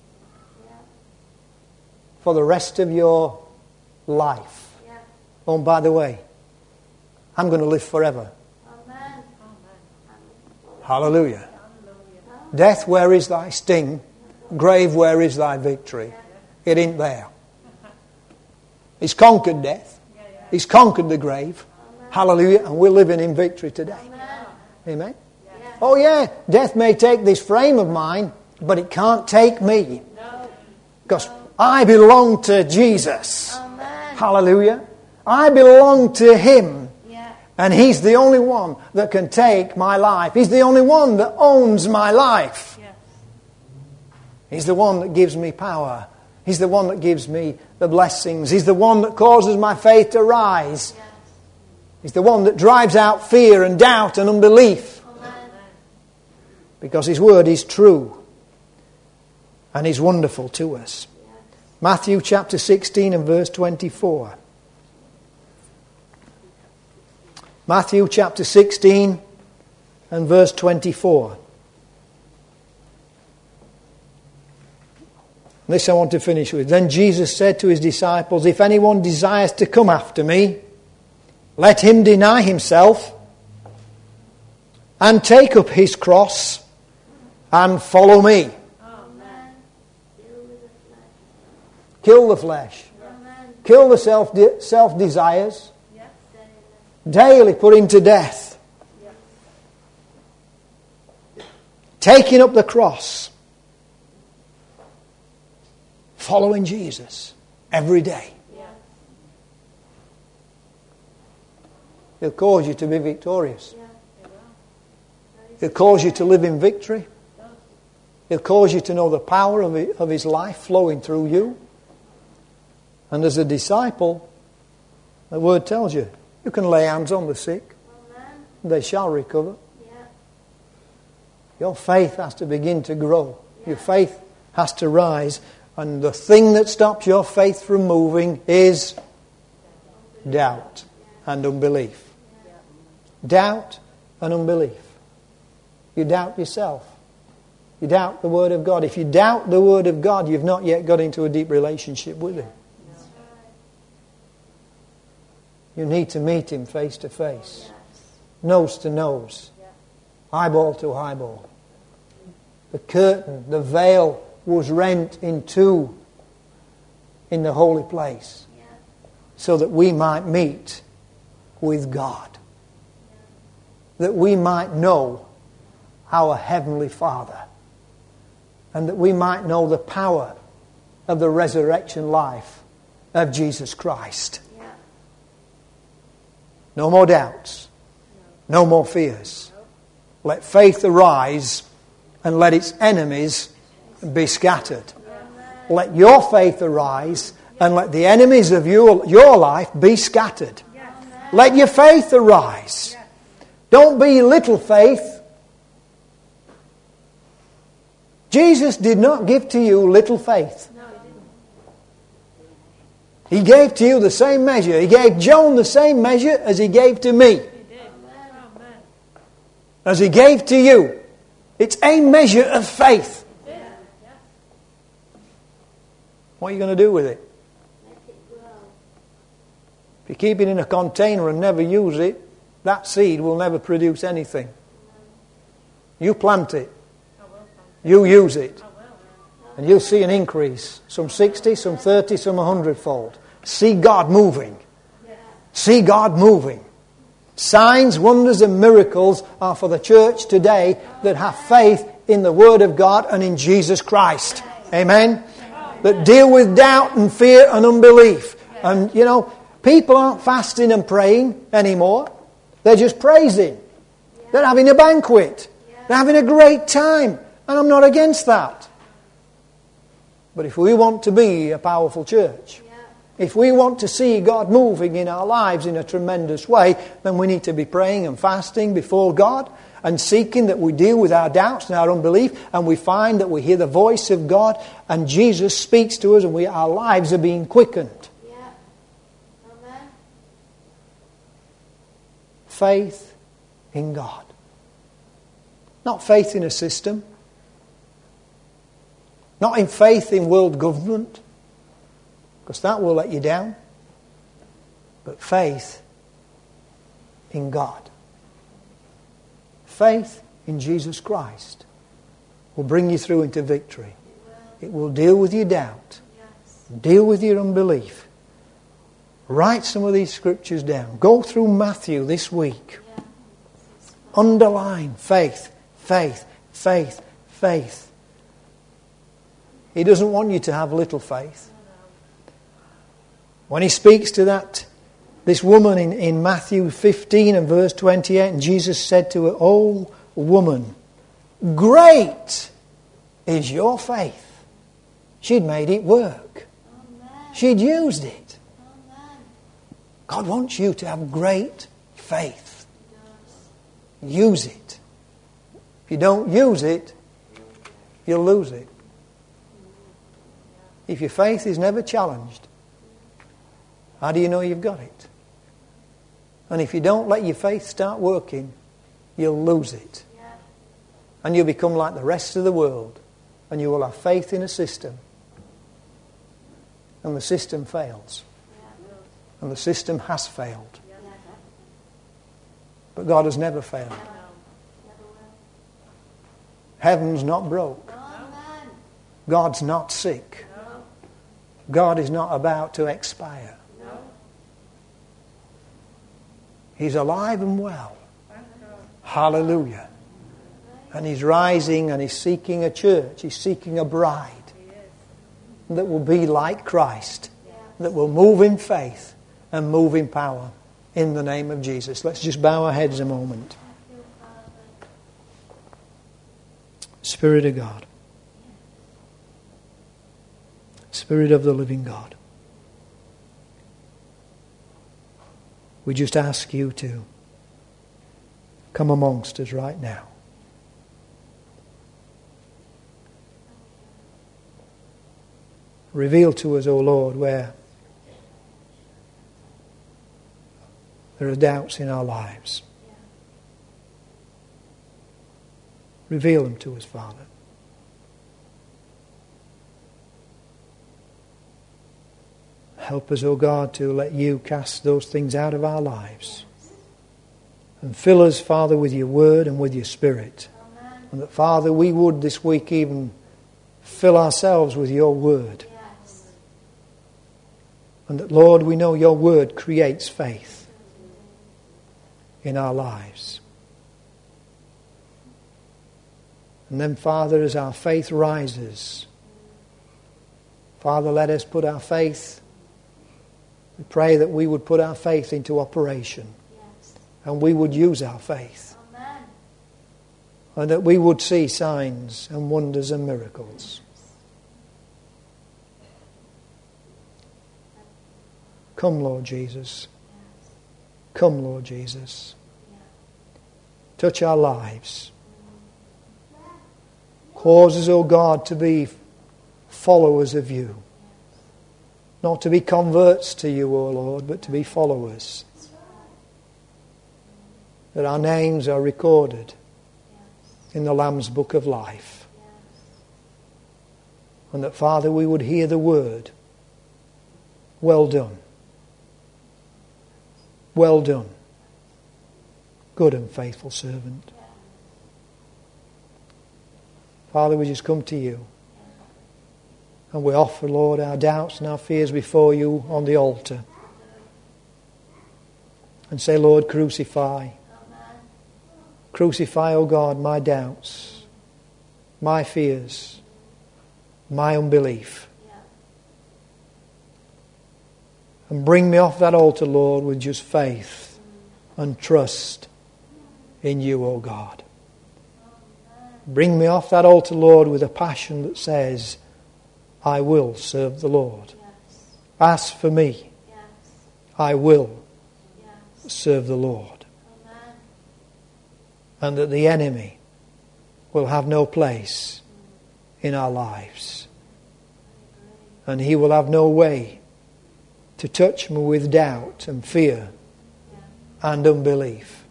For the rest of your life. Oh, and by the way, I'm going to live forever. Amen. Hallelujah. Death, where is thy sting? Grave, where is thy victory? It ain't there. He's conquered death. He's conquered the grave. Hallelujah. And we're living in victory today. Amen. Oh yeah, death may take this frame of mine, but it can't take me. Because I belong to Jesus. Hallelujah. I belong to Him. And He's the only one that can take my life. He's the only one that owns my life. Yes. He's the one that gives me power. He's the one that gives me the blessings. He's the one that causes my faith to rise. Yes. He's the one that drives out fear and doubt and unbelief. Amen. Because His word is true. And He's wonderful to us. Yes. Matthew chapter sixteen and verse twenty-four. Matthew chapter sixteen and verse twenty-four. This I want to finish with. Then Jesus said to His disciples, if anyone desires to come after me, let him deny himself and take up his cross and follow me. Amen. Kill the flesh. Amen. Kill the self self desires. Daily put him to death. Yes. Taking up the cross. Following Jesus every day. Yes. He'll cause you to be victorious. Yeah. He'll cause you to live in victory. He'll cause you to know the power of His life flowing through you. And as a disciple, the Word tells you, you can lay hands on the sick. Amen. They shall recover. Yeah. Your faith has to begin to grow. Yeah. Your faith has to rise. And the thing that stops your faith from moving is doubt and unbelief. Yeah. Doubt and unbelief. You doubt yourself. You doubt the Word of God. If you doubt the Word of God, you've not yet got into a deep relationship with Him. You need to meet Him face to face. Yes. Nose to nose. Yeah. Eyeball to eyeball. The curtain, the veil was rent in two in the holy place. Yeah. So that we might meet with God. Yeah. That we might know our Heavenly Father. And that we might know the power of the resurrection life of Jesus Christ. No more doubts. No more fears. Let faith arise and let its enemies be scattered. Let your faith arise and let the enemies of your, your life be scattered. Let your faith arise. Don't be little faith. Jesus did not give to you little faith. He gave to you the same measure. He gave Joan the same measure as He gave to me. As He gave to you. It's a measure of faith. What are you going to do with it? If you keep it in a container and never use it, that seed will never produce anything. You plant it. You use it. And you'll see an increase. Some sixty, some thirty, some a hundredfold. See God moving. See God moving. Signs, wonders and miracles are for the church today that have faith in the Word of God and in Jesus Christ. Amen? That deal with doubt and fear and unbelief. And, you know, people aren't fasting and praying anymore. They're just praising. They're having a banquet. They're having a great time. And I'm not against that. But if we want to be a powerful church, If we want to see God moving in our lives in a tremendous way, then we need to be praying and fasting before God and seeking that we deal with our doubts and our unbelief, and we find that we hear the voice of God and Jesus speaks to us and we, our lives are being quickened. Yeah. Amen. Faith in God. Not faith in a system. Not in faith in world government, because that will let you down. But faith in God. Faith in Jesus Christ will bring you through into victory. It will deal with your doubt. Deal with your unbelief. Write some of these scriptures down. Go through Matthew this week. Underline faith, faith, faith, faith. He doesn't want you to have little faith. When he speaks to that, this woman in, in Matthew fifteen and verse twenty-eight, and Jesus said to her, "Oh woman, great is your faith." She'd made it work. Amen. She'd used it. Amen. God wants you to have great faith. Yes. Use it. If you don't use it, you'll lose it. If your faith is never challenged, how do you know you've got it? And if you don't let your faith start working, you'll lose it. Yeah. And you'll become like the rest of the world. And you will have faith in a system. And the system fails. Yeah. And the system has failed. Yeah. But God has never failed. Never will. Heaven's not broke. Amen. God's not sick. No. God is not about to expire. No. He's alive and well. Hallelujah. And He's rising and He's seeking a church. He's seeking a bride that will be like Christ, that will move in faith and move in power in the name of Jesus. Let's just bow our heads a moment. Spirit of God. Spirit of the living God. We just ask you to come amongst us right now. Reveal to us, O Lord, where there are doubts in our lives. Reveal them to us, Father. Help us, O God, to let you cast those things out of our lives. And fill us, Father, with your word and with your spirit. Amen. And that, Father, we would this week even fill ourselves with your word. Yes. And that, Lord, we know your word creates faith in our lives. And then, Father, as our faith rises, Father, let us put our faith, we pray that we would put our faith into operation. Yes. And we would use our faith. Amen. And that we would see signs and wonders and miracles. Come, Lord Jesus. Come, Lord Jesus. Touch our lives. Cause us, O God, to be followers of you. Not to be converts to you, O Lord, but to be followers. That our names are recorded in the Lamb's Book of Life. And that, Father, we would hear the word, well done. Well done, good and faithful servant. Father, we just come to you. And we offer, Lord, our doubts and our fears before you on the altar. And say, Lord, crucify. Crucify, O God, my doubts, my fears, my unbelief. And bring me off that altar, Lord, with just faith and trust in you, O God. Bring me off that altar, Lord, with a passion that says, I will serve the Lord. As for me, Yes. I will Yes. serve the Lord. Amen. And that the enemy will have no place in our lives. And he will have no way to touch me with doubt and fear and unbelief.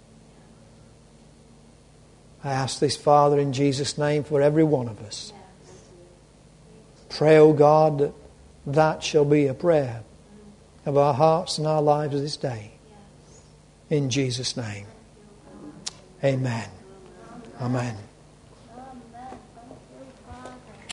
I ask this, Father, in Jesus' name for every one of us. Pray, O God, that that shall be a prayer of our hearts and our lives this day. In Jesus' name. Amen. Amen.